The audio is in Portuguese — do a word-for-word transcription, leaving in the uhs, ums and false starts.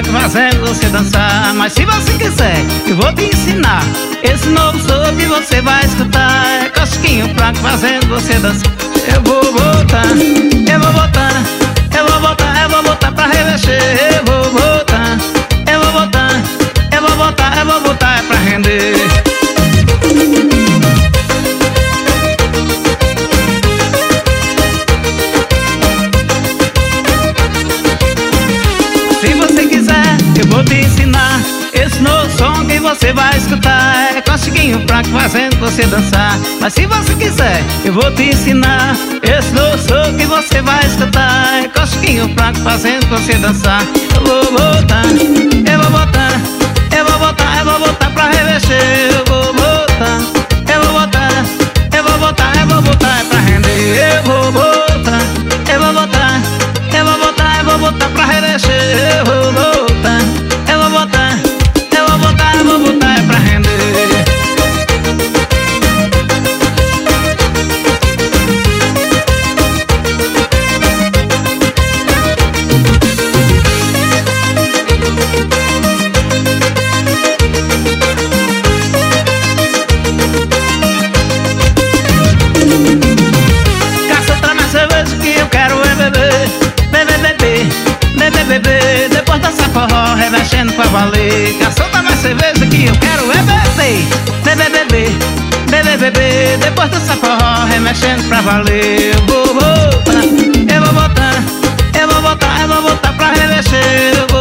fraco fazendo você dançar. Mas se você quiser, eu vou te ensinar esse novo som que você vai escutar. É cosquinho fraco fazendo você dançar. Eu vou botar, eu vou botar, eu vou botar, eu vou botar pra revestir. Eu vou botar, eu vou botar, eu vou botar, eu vou botar é pra render. Se você quiser, eu vou te ensinar esse novo som que você vai escutar. É cosquinho fraco fazendo você dançar. Mas se você quiser, eu vou te ensinar esse novo som que você vai escutar. É cosquinho fraco fazendo você dançar. Eu vou botar, eu vou botar, eu vou botar, eu vou botar pra revestir. Eu vou botar, eu vou botar, eu vou botar, eu vou botar é pra render. Eu vou botar, eu vou botar, eu vou botar, eu vou botar pra revestir. Eu vou botar, eu vou botar, eu vou botar, eu vou botar é pra render. Caceta na cerveja que eu quero é beber, beber, beber, beber, beber. Depois dançar forró, revexendo pra valer. Caceta na cerveja que eu quero é beber, beber, beber, beber, beber. Depois dançar forró, remexendo pra valer. Eu vou botar, eu vou botar, eu vou botar, eu vou botar pra revexer. Eu vou